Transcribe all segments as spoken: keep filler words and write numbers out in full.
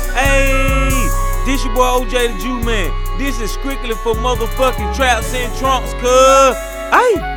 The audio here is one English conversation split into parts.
Hey, this your boy O J the Jew Man. This is strictly for motherfucking traps and trunks, cuz. Hey.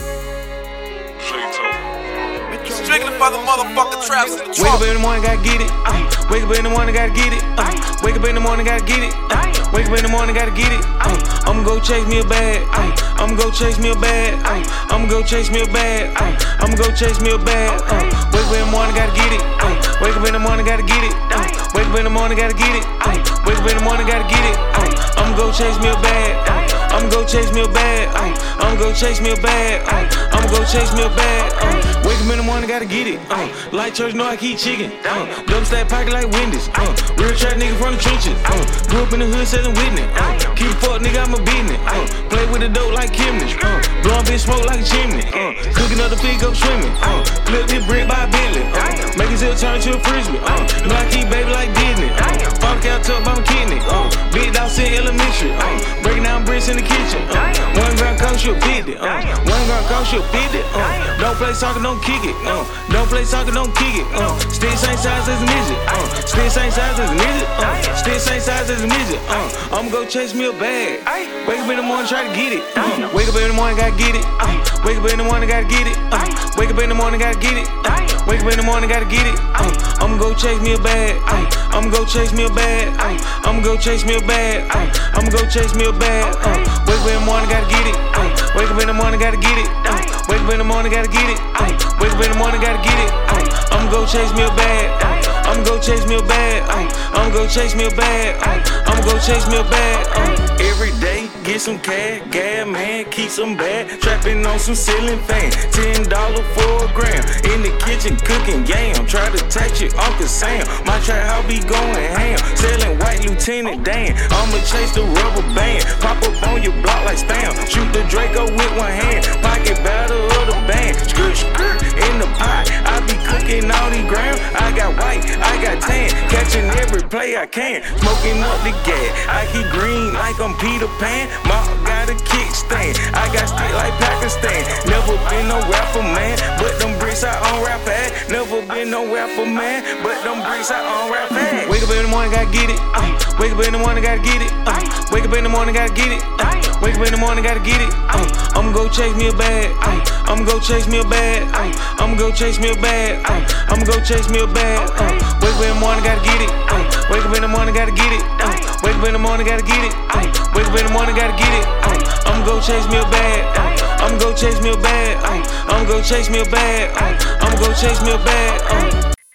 Strictly for the motherfucking traps in the trunk. Wake up in the morning, gotta get it. Uh, wake up in the morning, gotta get it. Uh, wake up in the morning, gotta get it. Uh, wake up in the morning, gotta get it. Uh, I'ma go chase me a bag. Uh, I'ma go chase me a bag. Uh, I'ma go chase me a bag. Uh, I'ma go chase me a bag. Uh, wake up in the morning, gotta get it. Uh, wake up in the morning, gotta get it. Uh, wake up in the morning, gotta get it. Uh, wake up in the morning, gotta get it. Uh, I'ma go chase me a bag. Uh, I'ma go chase me a bag. Uh, I'ma go chase me a bag. Uh, I'ma go chase me a bag. Uh, wake up in the morning, gotta get it. Uh, like church, know I keep chicken. Uh, double stack pocket like Wendy's. Uh, real trap nigga from the trenches. Uh, grew up in the hood selling witness. Uh, keep a fuck nigga, I'm a business. Uh, play with the dope like chimney. Uh, blowing bitch smoke like a chimney. Uh, cooking up the pig up swimming. Uh, flip this brick by a Bentley. Uh, make his hill turn to a frisbee. Uh, know I keep baby like Disney. Uh, Father cow tuck by my kidney. Uh, big dog in elementary. Uh, breaking down bricks in the kitchen. Uh, one gram cost you a fifty. Uh, one gram cost you a fifty. Uh, don't play soccer, don't kick it. Uh, don't play soccer, don't kick it. Uh, still same size as a midget. Uh, still same size as a midget. Uh, still same size as a midget. Uh, I'ma go chase me a bag. Wake up in the morning, try to get it. Uh, wake up in the morning, gotta get it. Uh, wake up in the morning, gotta get it. Uh, wake up in the morning, gotta get it. Uh, wake up in the morning, gotta get it. Uh, I'ma go chase me a bag. Uh, I'ma go chase me a bag. Uh, I'ma go chase me a bag. Uh, I'ma go chase me a bag. Uh, wake up in the morning, gotta get it. Uh, wake up in the morning, gotta get it. Uh, wake up in the morning, gotta get it. Uh, wake up in the morning, gotta get it. Uh, I'ma go chase me a bag. Uh, I'ma go chase me a bag. Uh, I'ma go chase me a bag. Uh, I'ma go chase me a bag. Uh, every day, get some cash, gas man, keep some bad. Trapping on some ceiling fan, ten dollars for a gram. In the kitchen cooking yam, try to touch it, Uncle Sam. My trap house be going ham, selling white Lieutenant Dan. I'ma chase the rubber band, pop up on your block like spam. Shoot the Draco with one hand, pocket battle of the band. Skirt, skirt in the pot, I be cooking all these grams. I got white, I got tan, catching every play I can. Smoking up the gas, I keep green like I'm Peter Pan. Ma got a kickstand, I got stick like Pakistan. Never been no rapper man, but them bricks I on rap fast. Never been no rapper man, but them bricks I on rap fast. Wake up in the morning, gotta get it. Uh, wake up in the morning, gotta get it. Uh, wake up in the morning, gotta get it. Uh, wake up in the morning, gotta get it. Uh, I'ma go chase me a bag. Uh, I'ma go chase me a bag. Uh, I'ma go chase me a bag. Uh, I'ma go chase me a bag. Uh, wake up in the morning, gotta get it. Uh, wake up in the morning, gotta get it. Uh, wake up in the morning, gotta get it. Uh, wake up in the morning, gotta get it. Uh, I'ma go chase me a bag. Uh, I'ma go chase me a bag. Uh, I'ma go chase me a bag. Uh, I'ma go chase me a bag. Uh,